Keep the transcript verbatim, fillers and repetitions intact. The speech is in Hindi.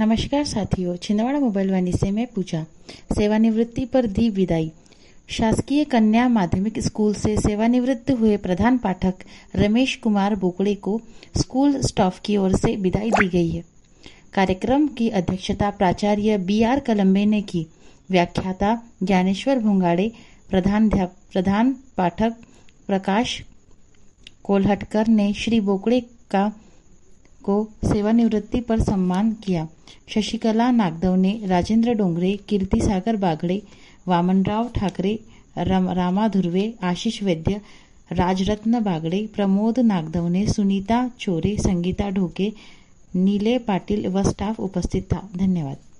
नमस्कार साथियों, छिंदवाड़ा मोबाइल वाणी से मैं पूजा। सेवानिवृत्ति पर दी विदाई। शासकीय कन्या माध्यमिक स्कूल से सेवानिवृत्त हुए प्रधान पाठक रमेश कुमार बोकड़े को स्कूल स्टाफ की ओर से विदाई दी गई है। कार्यक्रम की अध्यक्षता प्राचार्य बी आर कलम्बे ने की। व्याख्याता ज्ञानेश्वर भोंगाड़े, प्रधान प्रधान पाठक प्रकाश कोल्हटकर ने श्री बोकड़े का को सेवानिवृत्ति पर सम्मान किया। शशिकला नागदवने, राजेंद्र डोंगरे, कीर्ति सागर बागड़े, वामनराव ठाकरे, राम, रामा धुर्वे, आशीष वैद्य, राजरत्न बागड़े, प्रमोद नागदवने, सुनीता चोरे, संगीता ढोके, नीले पाटिल व स्टाफ उपस्थित था। धन्यवाद।